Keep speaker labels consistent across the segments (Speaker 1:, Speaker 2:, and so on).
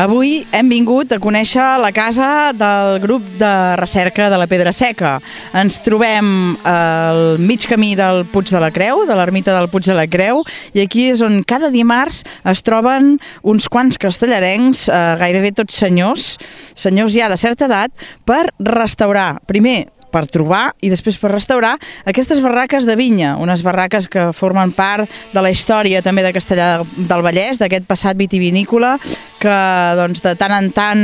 Speaker 1: Avui hem vingut a conèixer la casa del grup de recerca de la Pedra Seca. Ens trobem al mig camí del Puig de la Creu, de l'ermita del Puig de la Creu, i aquí és on cada dimarts es troben uns quants castellarencs, gairebé tots senyors ja de certa edat, per restaurar, primer per trobar i després per restaurar aquestes barraques de vinya, unes barraques que formen part de la història també de Castellar del Vallès, d'aquest passat vitivinícola que doncs, de tant en tant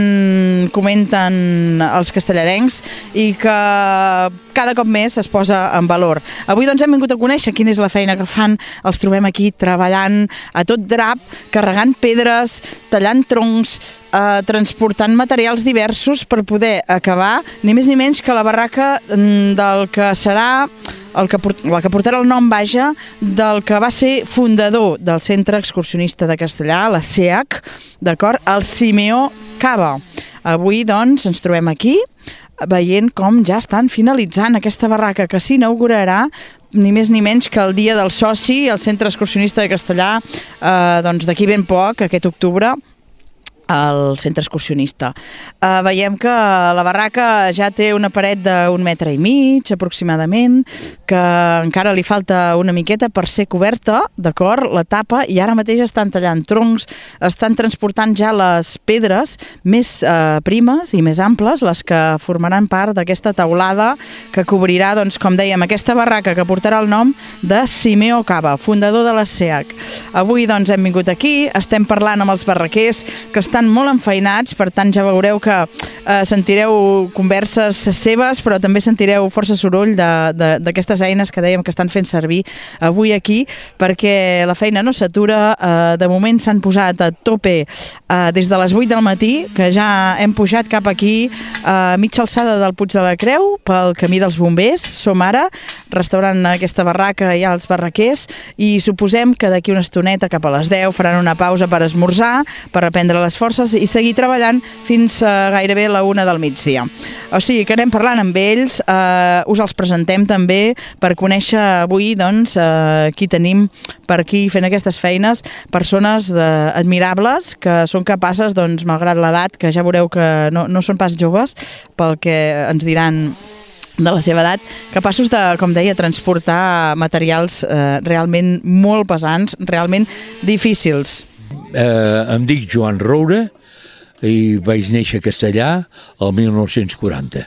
Speaker 1: comenten els castellarencs i que cada cop més es posa en valor. Avui doncs, hem vingut a conèixer quina és la feina que fan. Els trobem aquí treballant a tot drap, carregant pedres, tallant troncs, transportant materials diversos per poder acabar ni més ni menys que la barraca del que serà el que portarà el nom, vaja, del que va ser fundador del Centre Excursionista de Castellar, la CEAC, d'acord, el Simeó Caba. Avui, doncs, ens trobem aquí veient com ja estan finalitzant aquesta barraca que s'inaugurarà ni més ni menys que el dia del soci, el Centre Excursionista de Castellar, doncs d'aquí ben poc, aquest octubre, al centre excursionista. Veiem que la barraca ja té una paret d'1,5 metres aproximadament, que encara li falta una miqueta per ser coberta, d'acord, la tapa, i ara mateix estan tallant troncs, estan transportant ja les pedres més primes i més amples, les que formaran part d'aquesta teulada que cobrirà, doncs, com dèiem, aquesta barraca que portarà el nom de Simeó Caba, fundador de la CEAC. Avui, doncs, hem vingut aquí, estem parlant amb els barraquers que estan molt enfeinats, per tant ja veureu que sentireu converses seves, però també sentireu força soroll d'aquestes eines que dèiem que estan fent servir avui aquí, perquè la feina no s'atura. De moment s'han posat a tope des de les 8 del matí, que ja hem pujat cap aquí a mitja alçada del Puig de la Creu, pel camí dels bombers. Som ara restaurant aquesta barraca ja els barraquers, i suposem que d'aquí una estoneta, cap a les 10, faran una pausa per esmorzar, per reprendre les forces i seguir treballant fins gairebé la 1 del migdia. O sigui que anem parlant amb ells, us els presentem també per conèixer avui, doncs, qui tenim per aquí fent aquestes feines, persones admirables que són capaces, doncs, malgrat l'edat, que ja veureu que no són pas joves, pel que ens diran de la seva edat, capaços de, com deia, transportar materials realment molt pesants, realment difícils.
Speaker 2: Em dic Joan Roure i vaig néixer a Castellar el 1940.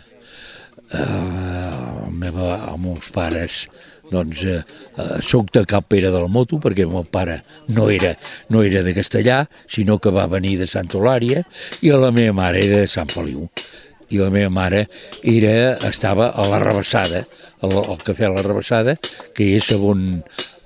Speaker 2: Els meus pares, doncs, soc de Cap Pere del Moto, perquè el meu pare no era de Castellar, sinó que va venir de Santa Eulària, i la meva mare era de Sant Feliu. I la meva mare estava a la Rabassada, al cafè a la Rabassada, que és on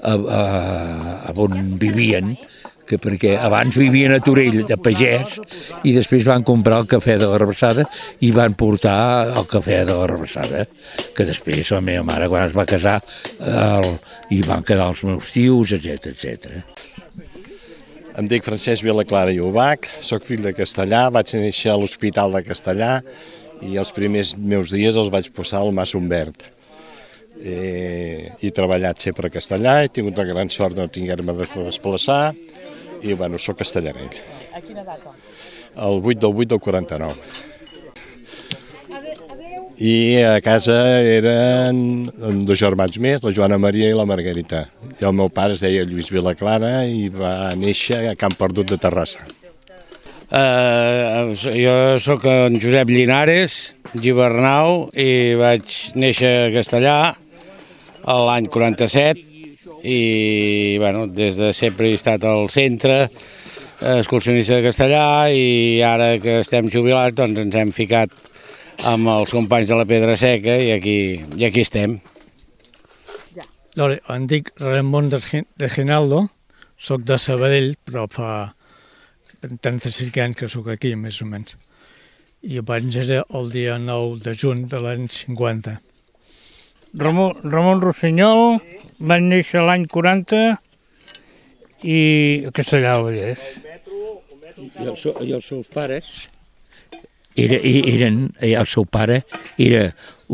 Speaker 2: vivien, perquè abans vivien a Torell, de pagès, i després van comprar el cafè de la Rabassada i van portar el cafè de la Rabassada, que després la meva mare, quan es va casar, hi van quedar els meus tios, etc.
Speaker 3: Em dic Francesc Vilaclara i Ubach, soc fill de Castellar, vaig néixer a l'Hospital de Castellar i els primers meus dies els vaig passar al Mas Humbert. He treballat sempre a Castellar, he tingut la gran sort de no tinguer-me de desplaçar i, bueno, soc castellarenc.
Speaker 1: A quina data?
Speaker 3: El 8/8 del 49. I a casa eren dos germans més, la Joana Maria i la Margarita. I el meu pare es deia Lluís Vilaclara i va néixer a Camp Perdut de Terrassa.
Speaker 4: Jo sóc en Josep Llinares, Gibernau, i vaig néixer a Castellar l'any 47 i, bueno, des de sempre he estat al centre excursionista de Castellar, i ara que estem jubilats, doncs ens hem ficat amb els companys de la Pedra Seca i aquí estem.
Speaker 5: Em dic Ramon de Ginaldo, soc de Sabadell, però fa 35 anys que soc aquí, més o menys. I abans era el dia 9 de juny de l'any 50.
Speaker 6: Ramon Rossinyol, vaig néixer l'any 40 i a Castellar del Vallès.
Speaker 2: I els seus pares el seu pare era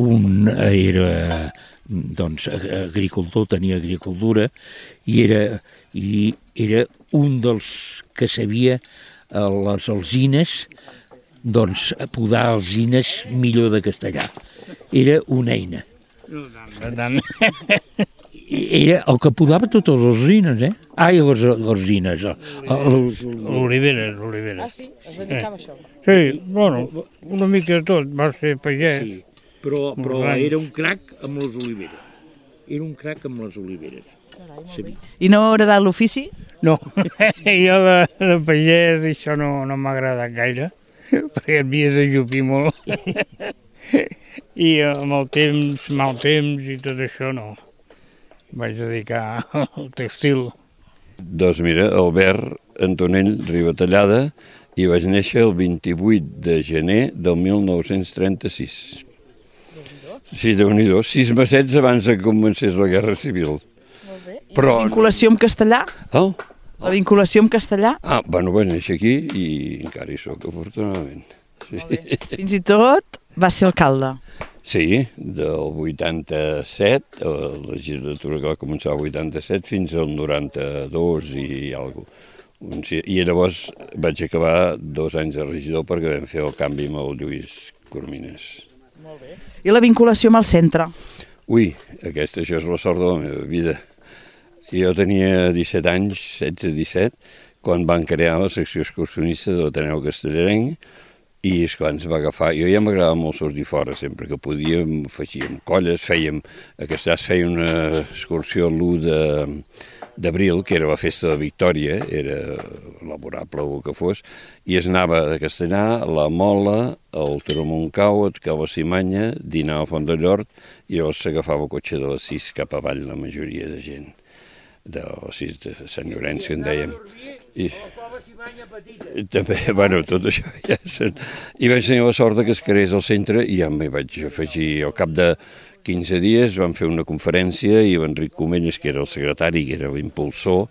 Speaker 2: doncs, agricultor, tenia agricultura, i era un dels que sabia les alzines, doncs podar alzines millor de castellà. Era una eina. Era el que podava totes les alzines, eh? Ai, les alzines.
Speaker 6: L'oliveres.
Speaker 1: Ah, sí? Es dedicava a això?
Speaker 6: Sí, bueno, una mica de tot, va ser pagès.
Speaker 2: Sí, però era un crac amb les oliveres. Era un crac amb les oliveres.
Speaker 1: I no ha agradat l'ofici?
Speaker 6: No, jo de pagès això no m'ha agradat gaire, perquè havies de llupir molt. I amb el temps, mal temps i tot això no. Vaig dedicar al textil.
Speaker 7: Doncs mira, Albert Antonell Ribatallada, i vaig néixer el 28 de gener del 1936. Sí, Déu-n'hi-do, 6 mesets abans que comencés la Guerra Civil.
Speaker 1: Molt bé. I
Speaker 7: Però...
Speaker 1: la vinculació amb castellà?
Speaker 7: Oh?
Speaker 1: La vinculació amb castellà?
Speaker 7: Ah, bueno, vaig néixer aquí i encara hi soc, afortunadament. Sí.
Speaker 1: Fins i tot va ser alcalde.
Speaker 7: Sí, del 87, la legislatura que va començar el 87 fins al 92 i alguna cosa. I llavors vaig acabar 2 anys de regidor perquè vam fer el canvi amb el Lluís Coromines.
Speaker 1: Molt bé. I la vinculació amb el centre?
Speaker 7: Ui, això és la sort de la meva vida. Jo tenia 17 anys, 16-17, quan van crear la secció excursionista de l'Ateneu Castellarenc, i és quan ens va agafar. Jo ja m'agradava molt sortir fora, sempre que podíem, fèiem colles, feia una excursió l'1 d'abril, que era la festa de Victòria, era laborable o el que fos, i es anava a Castellà, la Mola, el Taromontcau, el Cava-Simanya, dinar a Font de Llort, i llavors s'agafava el cotxe de les 6 cap avall, la majoria de gent, de les 6 de Sant Llorenç, que en dèiem. I també, bueno, tot això ja I vaig tenir la sort que es creés al centre i ja m'hi vaig afegir. Al cap de 15 dies vam fer una conferència i Enric Comelles, que era el secretari, que era l'impulsor,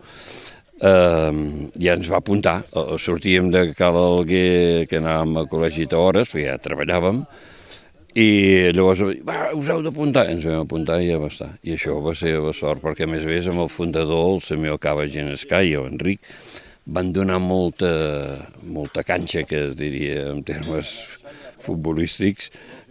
Speaker 7: ja ens va apuntar. Sortíem de Cal Alguer, que anàvem a col·legi d'hores, perquè ja treballàvem, i llavors us heu d'apuntar. Ens vam apuntar i ja va estar. I això va ser la sort, perquè a més a més amb el fundador, el senyor Cava Genescà i l'Enric, van donar molta canxa, que es diria en termes futbolístics,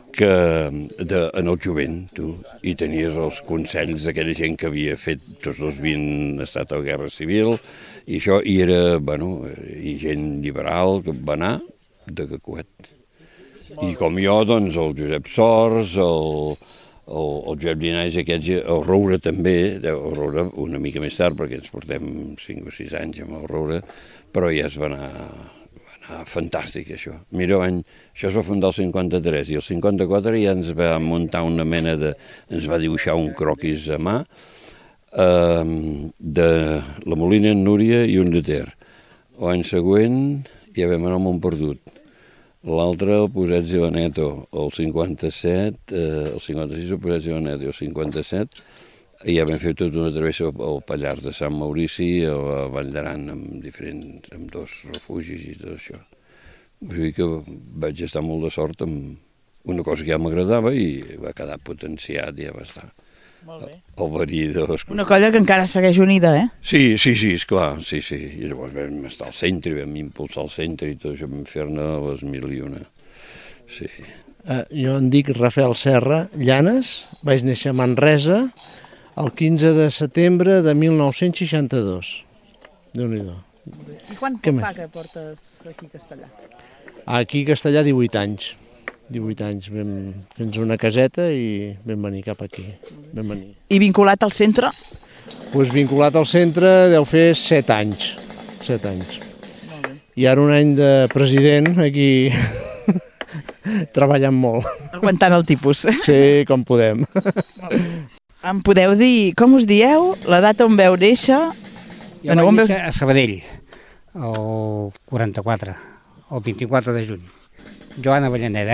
Speaker 7: en el jovent, tu. I tenies els consells d'aquella gent que havia fet, tots dos havien estat a la Guerra Civil, i això, i era, bueno, i gent liberal que va anar de cacuet. I com jo, doncs, el Josep Sors, el Josep Linares, el Roure també, el Roure una mica més tard, perquè ens portem 5 o 6 anys amb el Roure, però ja es va anar fantàstic, això. Mira, això es va fundar el 53, i el 54 ja ens va muntar una mena ens va dibuixar un croquis a mà de la Molina en Núria i un de Ter. L'any següent ja vam anar a Montperdut. L'altre, el Posets i Beneto, el 57, el 56 el Posets i Beneto, i el 57 ja vam fer tota una travessa al Pallars de Sant Maurici, a Vall d'Aran, amb 2 refugis i tot això. O sigui que vaig estar molt de sort amb una cosa que ja m'agradava i va quedar potenciat i ja va estar.
Speaker 1: Molt bé.
Speaker 7: El verí de les...
Speaker 1: Una colla que encara segueix unida, eh?
Speaker 7: Sí, esclar, sí. I llavors vam estar al centre, vam impulsar el centre i tot això, vam fer-ne les 1001. Sí.
Speaker 8: Jo em dic Rafael Serra Llanes, vaig néixer a Manresa el 15 de setembre de 1962. Déu-n'hi-do.
Speaker 1: I quan fa que portes aquí a Castellà?
Speaker 8: Aquí a Castellà 18 anys. 18 anys, vam fer una caseta i vam venir cap aquí.
Speaker 1: I vinculat al centre?
Speaker 8: Doncs vinculat al centre deu fer 7 anys. 7 anys. I ara un any de president aquí treballant molt.
Speaker 1: Aguantant el tipus.
Speaker 8: Sí, com podem.
Speaker 1: Em podeu dir, com us dieu, la data on veu néixer?
Speaker 9: Jo vaig néixer a Sabadell, el 44, el 24 de juny. Joan Avellaneda.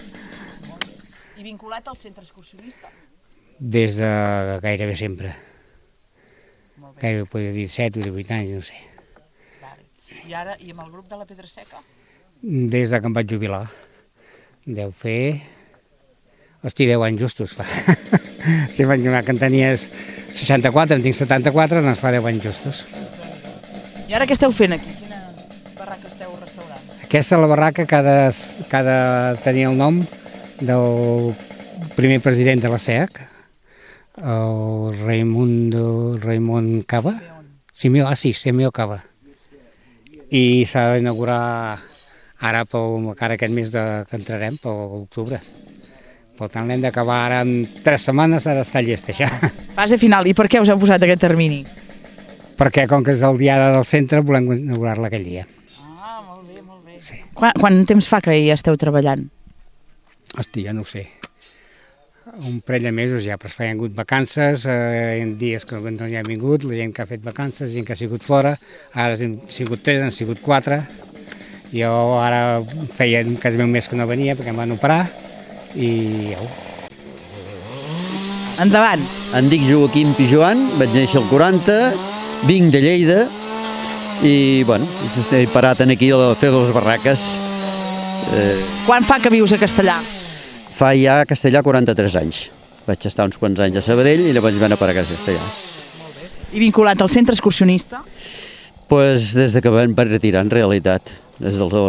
Speaker 1: I vinculat al centre excursionista?
Speaker 9: Des de gairebé sempre. Gairebé podria dir 7 o 18 anys, no sé.
Speaker 1: I ara, i amb el grup de la Pedra Seca?
Speaker 9: Des de que em vaig jubilar. Deu fer... Hosti, 10 anys justos fa. Si vaig jubilar que en tenies 64, en tinc 74, doncs fa 10 anys justos.
Speaker 1: I ara què esteu fent aquí? Quina barraca esteu
Speaker 9: Aquesta, la barraca, tenia el nom del primer president de la SEAC, el Raimon Cava, Simeó Cava. I s'ha d'inaugurar ara aquest mes que entrarem, per l'octubre. Per tant, l'hem d'acabar ara en 3 setmanes, ara està llest, això.
Speaker 1: Fase final. I per què us heu posat aquest termini?
Speaker 9: Perquè, com que és el dia del centre, volem inaugurar-la aquell dia.
Speaker 1: Ah, molt bé, molt bé. Sí. Quant temps fa que hi esteu treballant?
Speaker 9: Hosti, ja no ho sé. Un parell de mesos ja, però hi ha hagut vacances, hi ha dies que no hi ha vingut, la gent que ha fet vacances, gent que ha sigut fora, ara han sigut 3, han sigut 4. Jo ara feia quasi un mes que no venia perquè em van operar i au.
Speaker 1: Endavant.
Speaker 10: Em dic Joaquim Pijoan, vaig néixer al 40, vinc de Lleida i, bueno, estic parat aquí a fer les barraques.
Speaker 1: Quan fa que vius a Castellar?
Speaker 10: Fa ja a Castellar 43 anys. Vaig estar uns quants anys a Sabadell i llavors vam anar per a Castellar.
Speaker 1: I vinculat al centre excursionista?
Speaker 10: Pues des de que vam retirar, en realitat, des del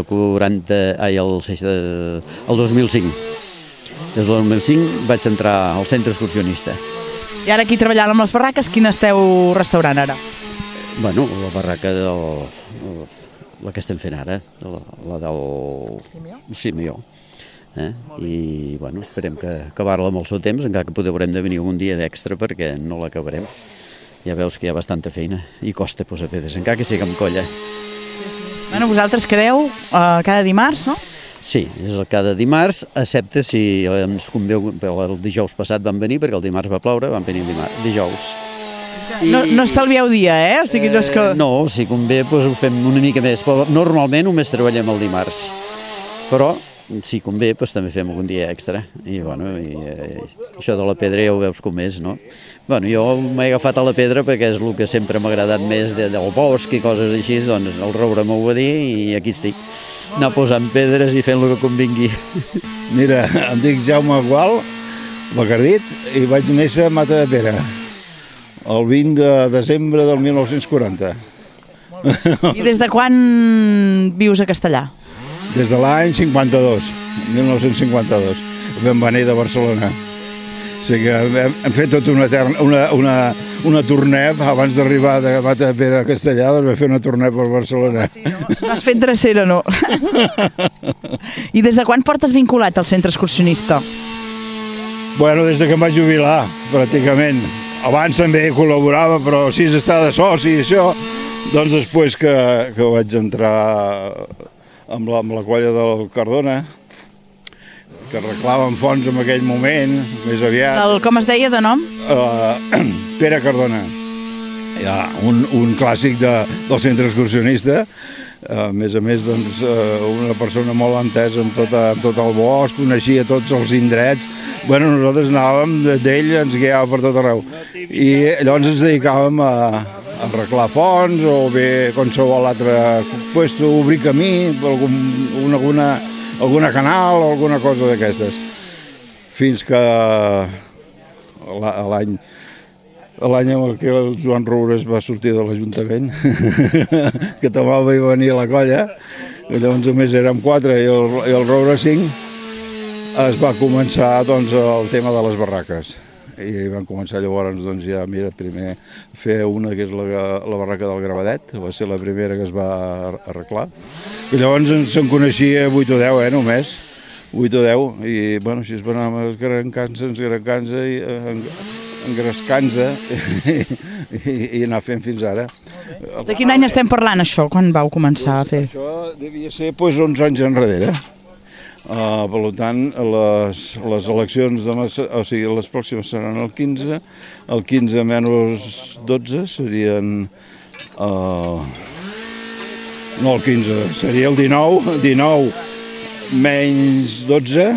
Speaker 10: 2005. Des del 2005 vaig entrar al centre excursionista.
Speaker 1: I ara aquí treballant amb les barraques, quina esteu restaurant ara?
Speaker 10: Bueno, la barraca la que estem fent ara, la del Simeó. I, bueno, esperem que acabar-la amb el seu temps, encara que potser haurem de venir algun dia d'extra perquè no l'acabarem. Ja veus que hi ha bastanta feina i costa posar pedres, encara que sigui amb colla.
Speaker 1: Bueno, vosaltres quedeu cada dimarts, no?
Speaker 10: Sí, és cada dimarts, excepte si ens convé, el dijous passat van venir, perquè el dimarts va ploure, van venir dijous.
Speaker 1: No estalvieu dia, O sigui, no és que...
Speaker 10: No, si convé, doncs ho fem una mica més, però normalment només treballem el dimarts. Però, si convé, doncs també fem algun dia extra. I, bueno, això de la pedra ja ho veus com és, no? Bueno, jo m'he agafat a la pedra perquè és el que sempre m'ha agradat més del bosc i coses així, doncs el roure m'ho va dir i aquí estic. Anar posant pedres i fent el que convingui.
Speaker 11: Mira, em dic Jaume Gual, Bacardit, i vaig néixer a Matadepera, el 20 de desembre del 1940.
Speaker 1: I des de quan vius a Castellar?
Speaker 11: Des de l'any 52, 1952. Vam venir de Barcelona. O sigui que hem fet tota una tornep, abans d'arribar de Matadepera a Castellar, doncs vam fer una tornep per Barcelona.
Speaker 1: Sí, no? No has fet drecera, no? I des de quan portes vinculat al centre excursionista?
Speaker 11: Bueno, des de que em vaig jubilar, pràcticament. Abans també col·laborava, però si està de soci i això, doncs després que vaig entrar amb la colla del Cardona, que arreglaven fons en aquell moment, més aviat.
Speaker 1: Com es deia de nom?
Speaker 11: Pere Cardona. Un clàssic del centre excursionista. A més, doncs, una persona molt entesa en tot el bosc, coneixia tots els indrets. Bueno, nosaltres anàvem d'ell, ens guiava per tot arreu. I llavors ens dedicàvem a arreglar fons o bé qualsevol altre puesto, obrir camí, alguna canal o alguna cosa d'aquestes. Fins que l'any en què el Joan Roures va sortir de l'Ajuntament, que també va venir a la colla, que llavors només érem 4 i el Roures 5, es va començar doncs, el tema de les barraques. I van començar llavors doncs, ja, mira, primer fer una que és la barraca del Gravadet, va ser la primera que es va arreglar. I llavors se'n coneixia 8 o 10, només, 8 o 10, i bueno, així es va anar engrescant-se i anar fent fins ara.
Speaker 1: De quin any estem parlant, això, quan vau començar a fer?
Speaker 11: Això devia ser 11 anys enrere. Per tant, les eleccions, o sigui, les pròximes seran el 15, el 15 menys 12 serien... No el 15, seria el 19 menys 12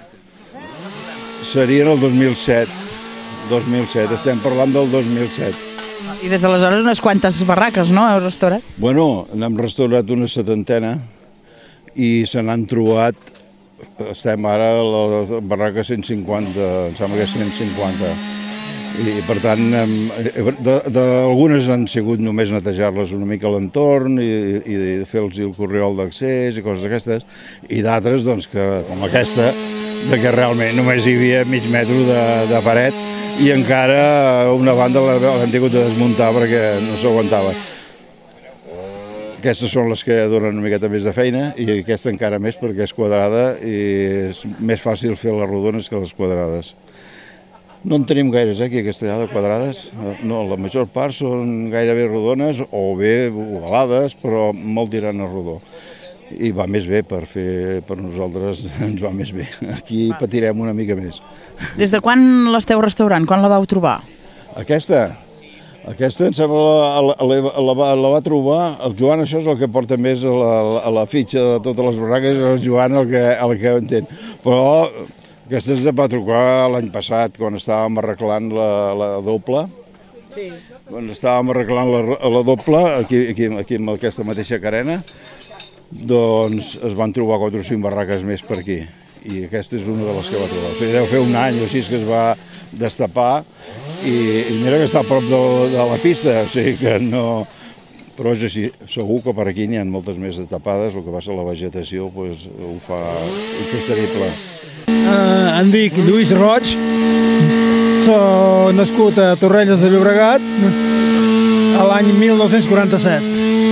Speaker 11: serien el 2007. 2007, estem parlant del 2007.
Speaker 1: I des d'aleshores unes quantes barraques, no, heu restaurat?
Speaker 11: Bueno, n'hem restaurat una 70 i se n'han trobat. Estem ara a la barraca 150, em sembla que és 150. I, per tant, d'algunes han sigut només netejar-les una mica a l'entorn i fer-los el corriol d'accés i coses d'aquestes, i d'altres, doncs, com aquesta, que realment només hi havia mig metro de paret i encara una banda l'han tingut de desmuntar perquè no s'aguantava. Aquestes són les que donen una miqueta més de feina i aquesta encara més perquè és quadrada i és més fàcil fer les rodones que les quadrades. No en tenim gaires aquí a Castellar de quadrades, no, la major part són gairebé rodones o bé ovalades, però molt tirant a rodó. I va més bé per nosaltres, ens va més bé. Aquí patirem una mica més.
Speaker 1: Des de quan l'esteu restaurant? Quan la vau trobar?
Speaker 11: Aquesta, em sembla, la va trobar, el Joan, això és el que porta més a la fitxa de totes les barraques, el Joan el que entén. Però aquesta es va trucar l'any passat, quan estàvem arreglant la doble. Sí. Quan estàvem arreglant la doble, aquí amb aquesta mateixa carena, doncs es van trobar 4 o 5 barraques més per aquí. I aquesta és una de les que va trobar. O sigui, deu fer un any o 6 que es va destapar i mira que està a prop de la pista, o sigui que no... Però és així, segur que per aquí n'hi ha moltes més tapades, el que passa a la vegetació doncs, ho fa insostenible.
Speaker 12: Em dic Lluís Roig, soc nascut a Torrelles de Llobregat a l'any 1947.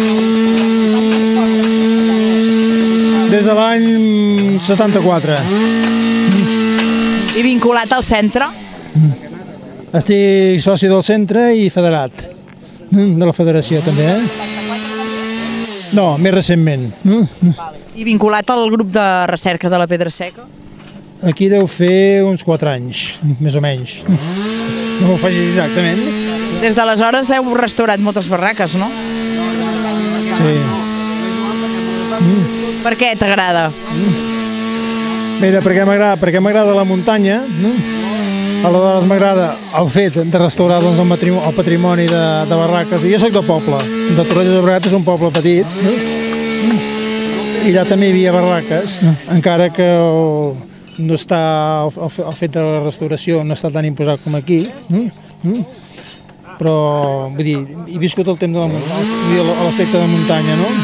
Speaker 12: Des de l'any 74.
Speaker 1: I vinculat al centre?
Speaker 12: Estic soci del centre i federat. De la federació també, No, més recentment.
Speaker 1: I vinculat al grup de recerca de la Pedra Seca?
Speaker 12: Aquí deu fer uns 4 anys, més o menys. No m'ho faig exactament.
Speaker 1: Des d'aleshores heu restaurat moltes barraques, no?
Speaker 12: Sí.
Speaker 1: Per què t'agrada?
Speaker 12: Mira, perquè m'agrada la muntanya, aleshores m'agrada el fet de restaurar doncs, el patrimoni de barraques. Jo soc de poble, de Torrelles de Llobregat és un poble petit, i allà també hi havia barraques, encara que no està, el fet de la restauració no està tan imposat com aquí, però vull dir, he viscut el temps de la muntanya, l'aspecte de muntanya, no?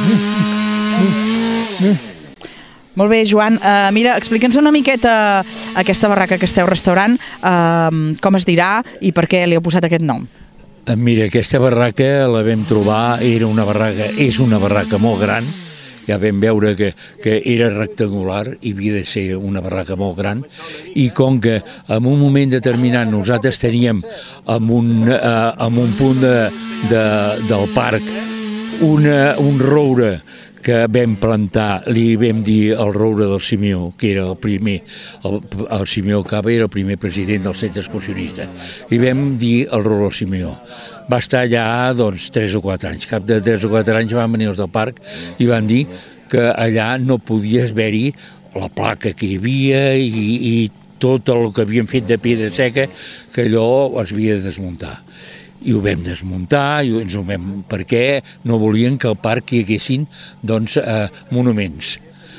Speaker 1: Molt bé, Joan. Mira, explica'ns una miqueta aquesta barraca que esteu restaurant, com es dirà i per què li heu posat aquest nom.
Speaker 2: Mira, aquesta barraca la vam trobar, és una barraca molt gran, ja vam veure que era rectangular i havia de ser una barraca molt gran, i com que en un moment determinat nosaltres teníem en un punt del parc un roure que vam plantar, li vam dir el roure del Simeó, que era el primer, el Simeó Cava era el primer president del centre excursionista, i vam dir el roure del Simeó. Va estar allà doncs 3 o 4 anys, cap de 3 o 4 anys van venir els del parc i van dir que allà no podies veure la placa que hi havia i tot el que havien fet de pedra seca, que allò es havia de desmuntar. I ho vam desmuntar, perquè no volien que al parc hi haguessin doncs, monuments.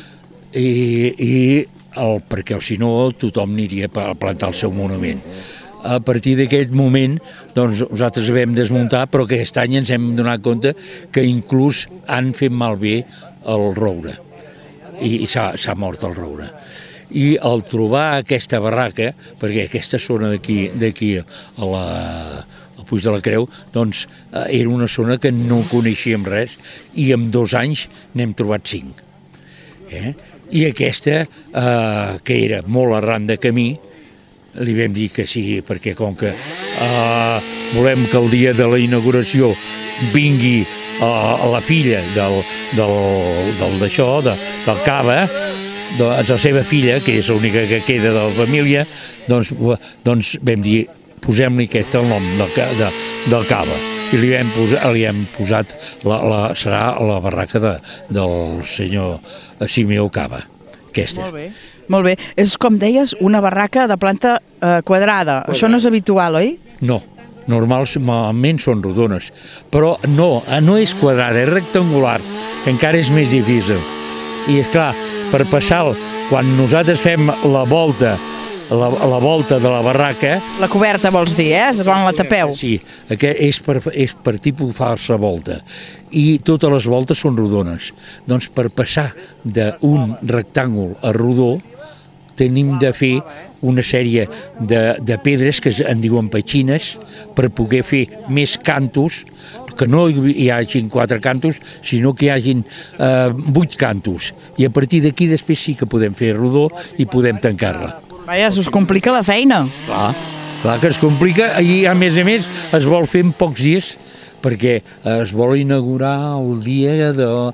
Speaker 2: Perquè si no tothom aniria a plantar el seu monument. A partir d'aquest moment doncs, nosaltres vam desmuntar, però aquest any ens hem donat compte que inclús han fet malbé el roure i s'ha mort el roure. I al trobar aquesta barraca, perquè aquesta zona d'aquí al Puig de la Creu, doncs era una zona que no coneixíem res i en 2 anys n'hem trobat 5. I aquesta, que era molt arran de camí, li vam dir que sí, perquè com que volem que el dia de la inauguració vingui la filla del Cava, la seva filla, que és l'única que queda de la família, doncs vam dir posem-li aquest el nom del Cava i li hem posat serà la barraca del senyor Simeó Cava, aquesta.
Speaker 1: Molt bé. És, com deies, una barraca de planta quadrada. Això no és habitual, oi?
Speaker 2: No, normalment són rodones, però no és quadrada, és rectangular, encara és més difícil. I és clar, per passar, quan nosaltres fem la volta la volta de la barraca...
Speaker 1: La coberta vols dir, quan la tapeu?
Speaker 2: Sí, és per tipus falsa volta. I totes les voltes són rodones. Doncs per passar d'un rectàngul a rodó tenim de fer una sèrie de pedres que en diuen petxines per poder fer més cantos, que no hi hagin 4 cantos, sinó que hi hagin 8 cantos. I a partir d'aquí després sí que podem fer rodó i podem tancar-la.
Speaker 1: Vaja, us complica la feina.
Speaker 2: Clar que es complica i a més es vol fer en pocs dies perquè es vol inaugurar el dia del...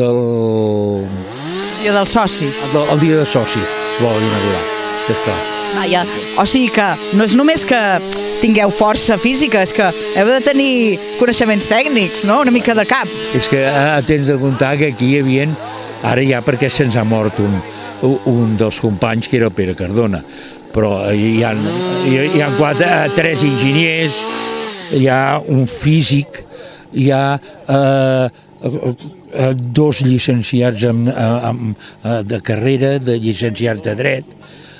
Speaker 1: Dia del soci.
Speaker 2: El dia del soci es vol inaugurar, esclar.
Speaker 1: Vaja, o sigui que no és només que tingueu força física, és que heu de tenir coneixements tècnics, no? Una mica de cap.
Speaker 2: És que tens de comptar que aquí hi havia, ara ja perquè se'ns ha mort un dels companys, que era el Pere Cardona, però hi ha 3 enginyers, hi ha un físic, hi ha 2 llicenciats de carrera, de llicenciats de dret,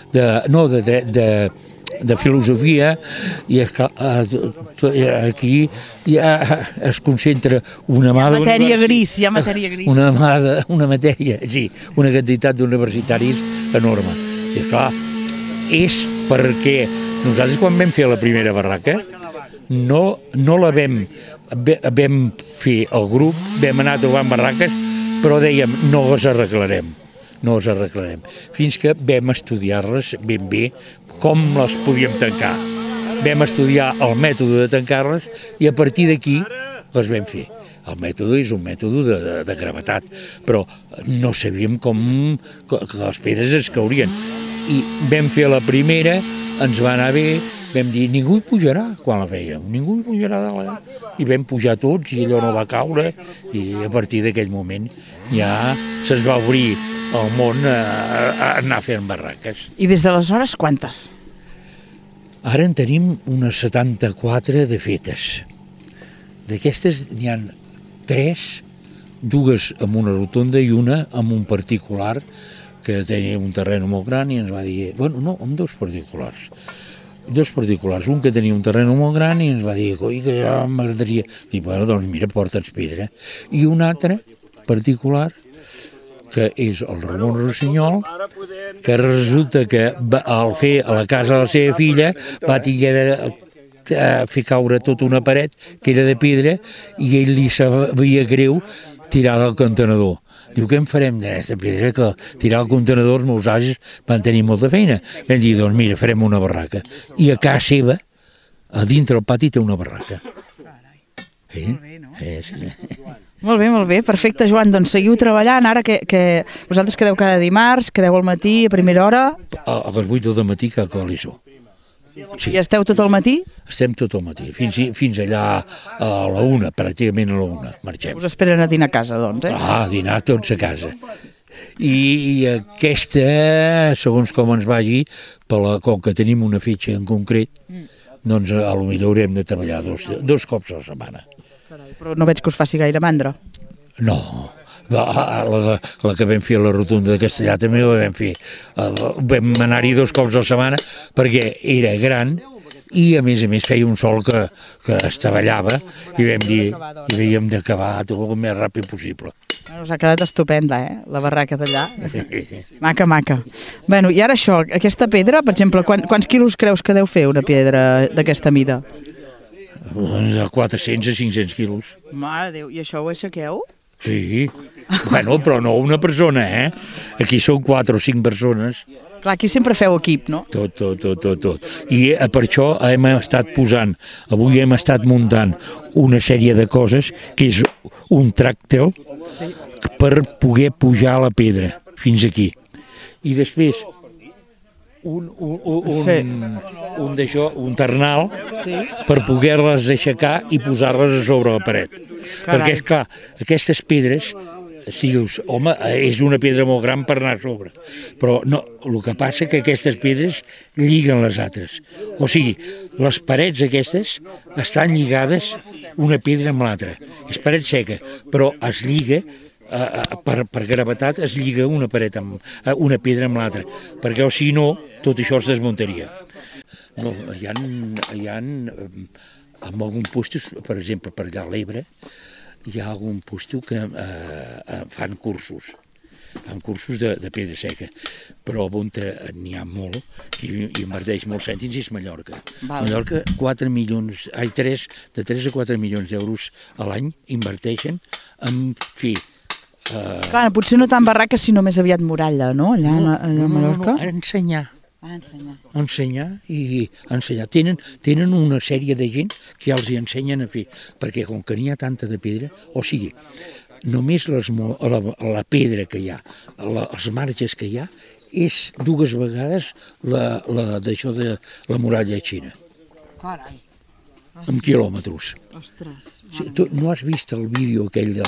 Speaker 2: de filosofia, i aquí ja es concentra una mà...
Speaker 1: Hi ha matèria gris.
Speaker 2: Una matèria, sí, una quantitat d'universitaris enorme. I esclar, és perquè nosaltres quan vam fer la primera barraca no la vam fer el grup, vam anar trobant barraques, però dèiem no les arreglarem. Fins que vam estudiar-les ben bé com les podíem tancar. Vam estudiar el mètode de tancar-les i a partir d'aquí les vam fer. El mètode és un mètode de gravetat, però no sabíem com que les pedres es caurien. I vam fer la primera, ens va anar bé, vam dir ningú hi pujarà quan la fèiem, ningú hi pujarà de la... I vam pujar tots i allò no va caure i a partir d'aquell moment ja se'ns va obrir el món a anar fent barraques.
Speaker 1: I des d'aleshores quantes?
Speaker 2: Ara en tenim unes 74 de fetes. D'aquestes n'hi ha 3, 2 amb una rotonda i una amb un particular que tenia un terreny molt gran i ens va dir, bueno, no, amb 2 particulars. 2 particulars, un que tenia un terreny molt gran i ens va dir, coi, que ja m'agradaria. Dic, bueno, doncs mira, porta'ns pedra. I un altre particular que és el Ramon Rossinyol, que resulta que al fer a la casa de la seva filla va tinguer de fer caure tota una paret que era de pedra i ell li sabia greu tirar al contenedor. Diu, què en farem d'aquesta pedra? Que tirar al contenedor els meus avis van tenir molta feina. Vam dir, doncs mira, farem una barraca. I a casa seva, a dintre el pati, té una barraca.
Speaker 1: Molt bé, perfecte, Joan, doncs seguiu treballant ara que vosaltres quedeu cada dimarts, quedeu al matí a primera hora.
Speaker 2: A les 8 del matí que a l'ISO.
Speaker 1: Sí. I esteu tot el matí?
Speaker 2: Estem tot el matí, fins allà a la 1, pràcticament a la 1, marxem.
Speaker 1: Us esperen a dinar a casa, doncs,
Speaker 2: a dinar tots a casa. I aquesta, segons com ens vagi, com que tenim una fitxa en concret, doncs potser haurem de treballar 2 cops a la setmana.
Speaker 1: Però no veig que us faci gaire mandra.
Speaker 2: No, la que vam fer a la rotunda de Castellà també la vam fer. Vam anar-hi 2 cops a la setmana perquè era gran i a més feia un sol que estavellava i vam dir, i havíem d'acabar tot el més ràpid possible.
Speaker 1: Us ha quedat estupenda, la barraca d'allà. Maca. Bueno, i ara això, aquesta pedra, per exemple, quants quilos creus que deu fer una pedra d'aquesta mida?
Speaker 2: De 400 a 500 quilos.
Speaker 1: Mare de Déu, i això ho aixequeu?
Speaker 2: Sí, bueno, però no una persona, Aquí són 4 o 5 persones.
Speaker 1: Clar, aquí sempre feu equip, no?
Speaker 2: Tot. I per això hem estat avui hem estat muntant una sèrie de coses, que és un tràctel per poder pujar la pedra fins aquí. I després un ternal per poder-les aixecar i posar-les a sobre la paret. Perquè, esclar, aquestes pedres, dius, home, és una pedra molt gran per anar a sobre, però no, el que passa que aquestes pedres lliguen les altres. O sigui, les parets aquestes estan lligades una pedra amb l'altra. És paret seca, però es lliga per gravetat es lliga una paret una pedra amb l'altra, perquè o si no, tot això es desmuntaria. No, hi ha en alguns puestos, per exemple, per allà a l'Ebre, hi ha algun puesto que fan cursos de pedra seca, però on n'hi ha molt i inverteix molts cèntims és Mallorca. Mallorca, 3 a 4 milions d'euros a l'any inverteixen en fer...
Speaker 1: Clar, potser no tant barraques, sinó més aviat muralla, no? Allà a Mallorca?
Speaker 2: No, ensenyar i ensenyar. Tenen una sèrie de gent que els hi ensenyen a fer, perquè com que n'hi ha tanta de pedra, o sigui, només la pedra que hi ha, els marges que hi ha, és 2 vegades d'això de la muralla xina.
Speaker 1: Carai.
Speaker 2: Amb quilòmetres.
Speaker 1: Ostres.
Speaker 2: Sí, tu no has vist el vídeo aquell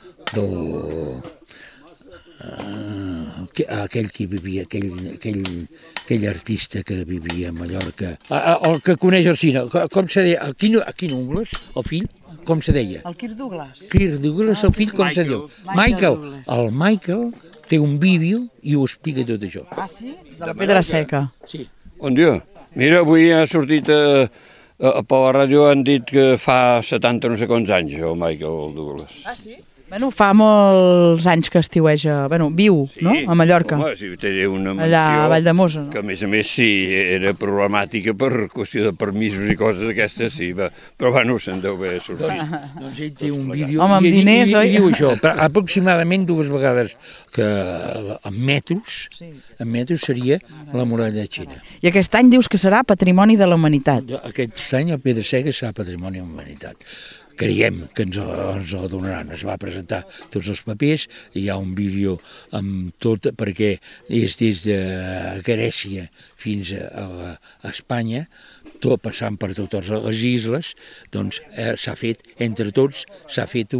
Speaker 2: aquell que vivia, aquell artista que vivia a Mallorca, el que coneix el cine, com se deia, Quin Ungles, el fill, com se deia?
Speaker 1: El Kirk Douglas.
Speaker 2: Kirk Douglas, el fill, com se diu? Michael. El Michael té un vídeo i ho explica tot això.
Speaker 1: Ah, sí? De la pedra seca.
Speaker 2: Sí.
Speaker 7: Bon dia. Mira, avui ha sortit per la ràdio, han dit que fa 70 no sé quants anys, el Michael Douglas.
Speaker 1: Ah, sí? Bueno, fa molts anys que estiueja, viu, no?, a Mallorca.
Speaker 7: Home, sí, té una mansió...
Speaker 1: Allà a Valldemossa, no?
Speaker 7: Que, a més, sí, era problemàtica per qüestió de permisos i coses d'aquestes, sí, però, bueno, se'n deu haver sortit.
Speaker 2: Doncs ell té un vídeo...
Speaker 1: Home, amb diners, oi?
Speaker 2: I diu això, aproximadament 2 vegades que en metres seria la muralla xina.
Speaker 1: I aquest any dius que serà Patrimoni de la Humanitat.
Speaker 2: Aquest any el Pedra Seca serà Patrimoni de la Humanitat. Creiem que ens ho donaran. Es va presentar tots els papers, hi ha un vídeo amb tot, perquè és des de Grècia fins a Espanya, tot passant per totes les isles, doncs s'ha fet, entre tots, s'ha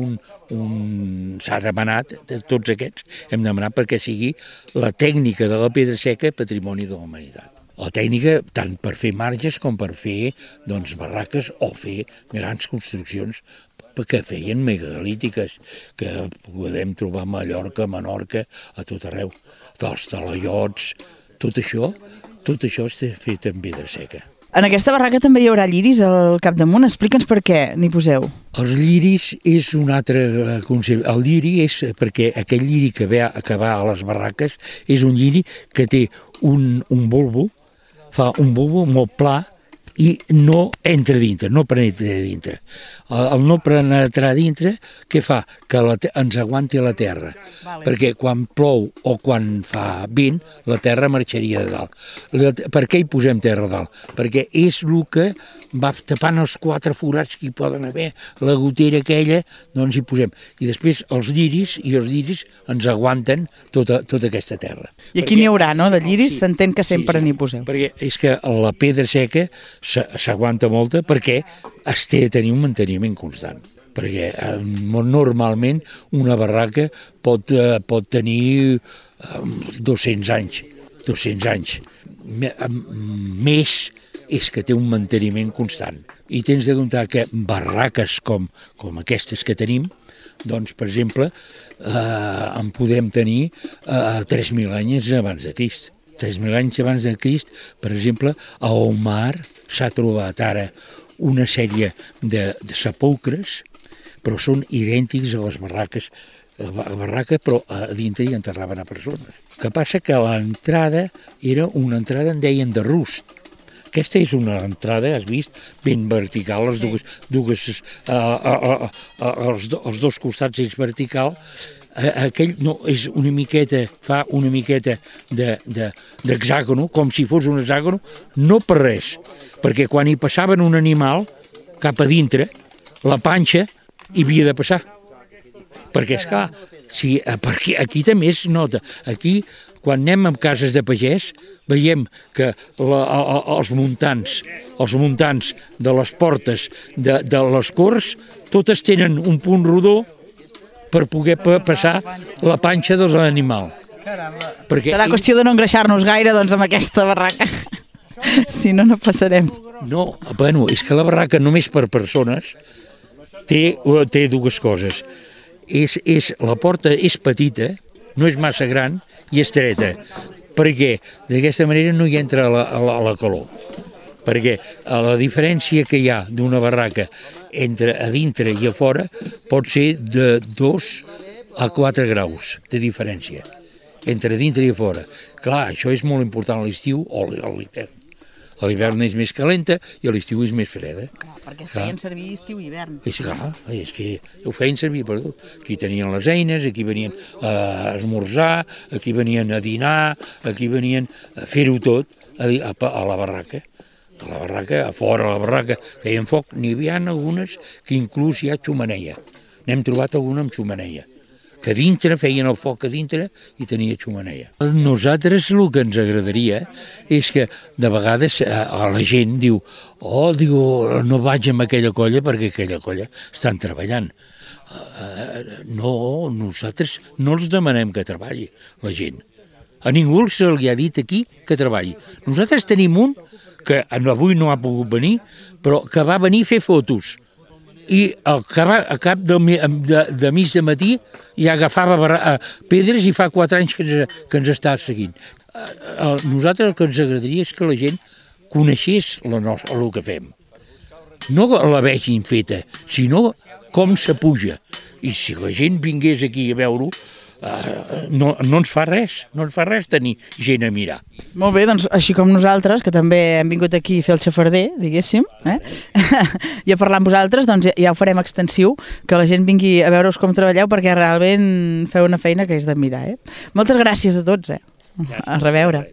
Speaker 2: demanat, tots aquests, hem demanat perquè sigui la tècnica de la pedra seca Patrimoni de la Humanitat. La tècnica tant per fer marges com per fer barraques o fer grans construccions que feien megalítiques, que podem trobar a Mallorca, a Menorca, a tot arreu. Els talaiots, tot això està fet amb pedra seca.
Speaker 1: En aquesta barraca també hi haurà lliris al capdamunt. Explica'ns per què n'hi poseu.
Speaker 2: Els lliris és un altre concepte. El lliri és perquè aquell lliri que va a les barraques és un lliri que té un bulbo, fa un bulbo molt pla i no entra dintre, no penetra dintre. El no penetrar dintre, què fa? Que ens aguanti la terra. Perquè quan plou o quan fa vent, la terra marxaria de dalt. Per què hi posem terra a dalt? Perquè és el que va tapant els 4 forats que hi poden haver, la gotera aquella, doncs hi posem. I després els lliris ens aguanten tota aquesta terra.
Speaker 1: I aquí n'hi haurà, no?, de lliris? S'entén que sempre n'hi poseu.
Speaker 2: Perquè és que la pedra seca s'aguanta molta perquè es té de tenir un manteniment constant. Perquè normalment una barraca pot tenir 200 anys. Més és que té un manteniment constant. I tens de comptar que barraques com aquestes que tenim, doncs, per exemple, en podem tenir 3.000 anys abans de Crist. 3.000 anys abans de Crist, per exemple, a Omar s'ha trobat ara una sèrie de sepulcres, però són idèntics a les barraques. La barraca, però a dintre hi enterraven a persones. El que passa que l'entrada era una entrada, en deien, de rust. Aquesta és una entrada, has vist, ben vertical, els dos costats és vertical. Aquell no, és una miqueta, fa una miqueta d'hexàgono, com si fos un hexàgono, no per res, perquè quan hi passaven un animal cap a dintre, la panxa hi havia de passar. Perquè, esclar, aquí també es nota. Aquí, quan anem a cases de pagès, veiem que els muntants de les portes de les corts, totes tenen un punt rodó per poder passar la panxa de l'animal.
Speaker 1: Serà qüestió de no engreixar-nos gaire, doncs, amb aquesta barraca. Si no, no passarem.
Speaker 2: No, bueno, és que la barraca només per persones té 2 coses. la porta és petita, no és massa gran i estreta, perquè d'aquesta manera no hi entra la calor. Perquè la diferència que hi ha d'una barraca entre a dintre i a fora pot ser de 2 a 4 graus de diferència, entre dintre i a fora. Clar, això és molt important a l'estiu o a l'hivern. A l'hivern és més calenta i a l'estiu és més freda.
Speaker 1: Perquè es feien servir estiu i hivern.
Speaker 2: És que ho feien servir per tot. Aquí tenien les eines, aquí venien a esmorzar, aquí venien a dinar, aquí venien a fer-ho tot a la barraca. A la barraca, a fora de la barraca, feien foc. N'hi havia algunes que inclús hi ha xumaneia. N'hem trobat alguna amb xumaneia. Que dintre feien el foc a dintre i tenia xumaneia. Nosaltres el que ens agradaria és que de vegades la gent diu no vaig amb aquella colla perquè aquella colla estan treballant. No, nosaltres no els demanem que treballi la gent. A ningú se li ha dit aquí que treballi. Nosaltres tenim un que avui no ha pogut venir, però que va venir a fer fotos. I a cap de mig de matí ja agafava pedres i fa 4 anys que ens està seguint. Nosaltres el que ens agradaria és que la gent coneixés el que fem. No la vegin feta, sinó com se puja. I si la gent vingués aquí a veure-ho, no ens fa res tenir gent a mirar.
Speaker 1: Molt bé, doncs així com nosaltres, que també hem vingut aquí a fer el xafarder, diguéssim, i a parlar amb vosaltres, doncs ja ho farem extensiu, que la gent vingui a veure-us com treballeu, perquè realment feu una feina que és d'admirar. Moltes gràcies a tots. A reveure.